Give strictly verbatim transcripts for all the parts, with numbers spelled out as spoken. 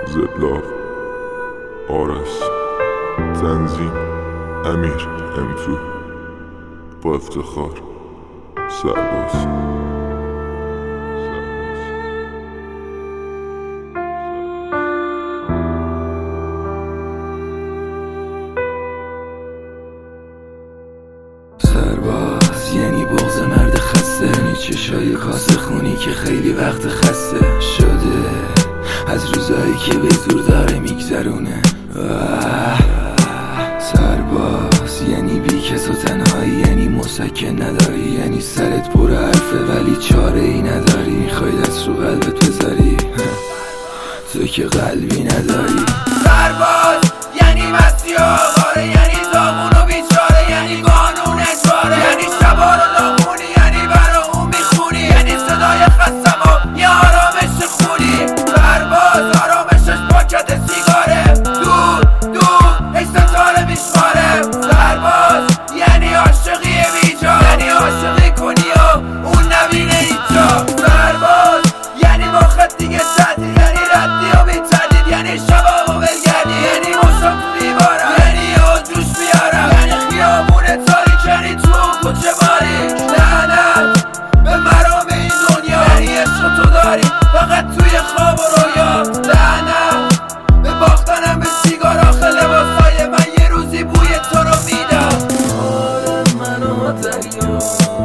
زدلاف، آرش، تنظیم امیر امتو، با افتخار سرباز. سرباز یعنی بغض مرد خسته، یعنی چشای کاسه خونی که خیلی وقت خسته شده از روزایی که به زور داره میگذرونه. سرباز یعنی بی کس و تنهایی، یعنی مسکن نداری، یعنی سرت پر حرفه ولی چاره ای نداری، میخوای دست رو قلبت بذاری تو که قلبی نداری. سرباز یعنی مستی و آواره، یعنی داغون و بیچاره، یعنی قانون اجباره، یعنی شبا رو داغونی، یعنی برا اون میخونی، یعنی صدای خستم و یه آرامش خونی. سرباز آرامشش پاکت سیگاره، دور دور ای ستاره میشماره. سرباز یعنی عاشقی بیجا، یعنی عاشقی کنی و اون نبینه اینجا. سرباز یعنی با خط دیگه تعدیل، یعنی ردی و بی تردید، یعنی شبا و بلگردی، یعنی مشتم تو دیوارم، یعنی یه جوش بیارم، یعنی خیابون تاریک، یعنی تو کوچه باریک. لعنت به مرام این دنیا، یعنی عشق تو داری فقط توی خواب و رویا. لعنت به باختنم به سیگار، آخه لباسای من یه روزی بوی تو رو میدم. آره منو دریا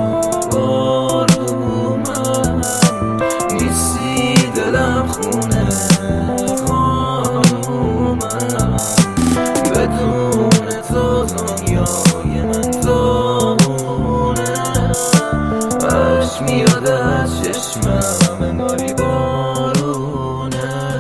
بارو من نیستی، دلم خونه خانو من، بدون تو دنیای من دونه. عشق میاد از چشمم انگاری بارونه.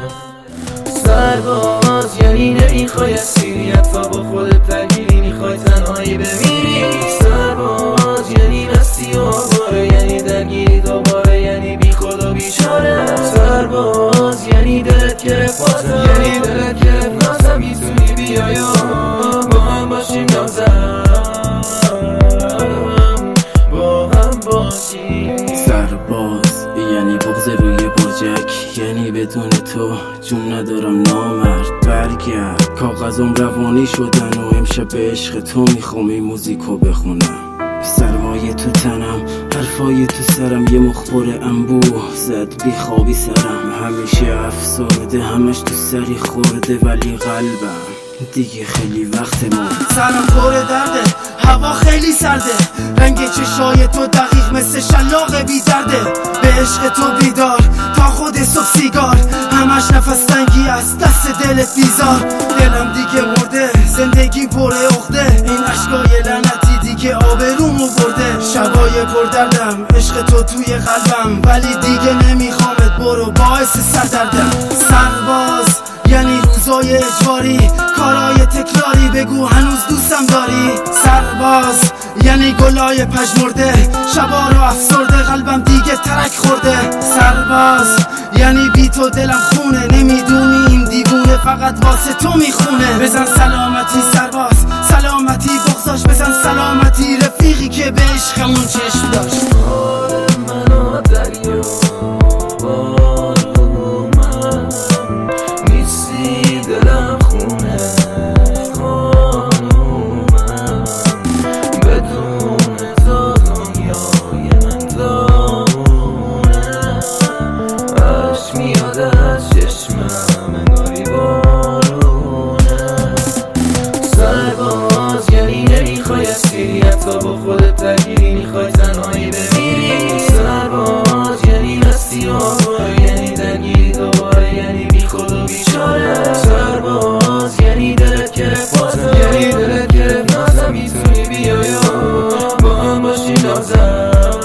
سرباز یعنی نمیخوای اسیری، حتی با خودت درگیری، میخوای تنهایی بمیری. سرباز یعنی مستی و آواره، یعنی درگیری دوباره، یعنی بی خود و بیچاره. سرباز یعنی دلت گرفت بازم، یعنی دلت گرفت نازم، میتونی بیای و با هم باشیم نازم، با هم باشیم. سرباز یعنی بغض روی برجک، یعنی بدون تو جون ندارم نامرد. برگرد کاغذم روانی شدن و امشب به عشق تو میخوام این موزیکو بخونم. سرمایه تو تنم، حرفای تو سرم، یه مخبر انبوه زد بی خوابی سرم. همیشه افسرده، همش تو سری خورده، ولی قلبم دیگه خیلی وقت ما. سرم پر درده، هوا خیلی سرده، رنگ چشای تو دقیق مثل شلاق بی درده. به عشق تو بیدار تا خود صبح سیگار، همش نفس تنگی از دست دلت بیزار. دلم دیگه مرده، زندگی پر عقده، این عشقای لعنتی دیگه آبرومو برده. شبای پر دردم، عشق تو توی قلبم، ولی دیگه نمیخوامت، برو باعث سردردم. سرباز یعنی روزای اجباری، کارای تکراری، بگو هنوز دوستم داری. سرباز یعنی گلای پژمرده، شبا رو افسرده، قلبم دیگه ترک خورده. سرباز یعنی بی تو دلم خونه، نمیدونی این دیوونه فقط واسه تو میخونه. بزن سلامتی سرباز، سلامتی بغضاش، بزن سلامتی رفیقی که به عشقمون چشم داشت. آره منو دریا بارو من نیستی، دلم خونه خانو من، بدون تو دنیای من دونه. عشق میاد از چشمم انگاری بارونه. سرباز یعنی نمیخوای اسیری، حتی با خودت درگیری، میخوای تنهایی بمیری. سرباز یعنی مستی و آواره، یعنی درگیری دوباره، یعنی بی خود و بیچاره. سرباز یعنی دلت گرفت بازم، یعنی دلت گرفت نازم، میتونی بیای و با هم باشیم نازم،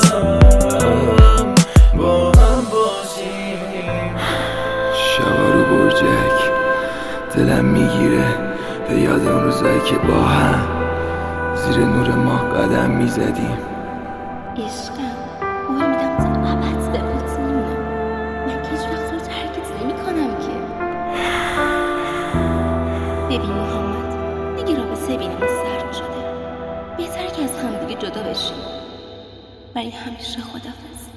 با هم باشیم. شبا رو برجک دلم میگیره به یاد اون روزایی که با هم زیر نور ماه قدم میزدیم. عشقم قول میدم تا ابد بهت میمونم، من که هیچ وقت رو ترکت نمی کنم که. ببین محمد، دیگه رابطه بینمون سرد شده، بهتره که از هم دیگه جدا بشیم، برای همیشه. خدافظ.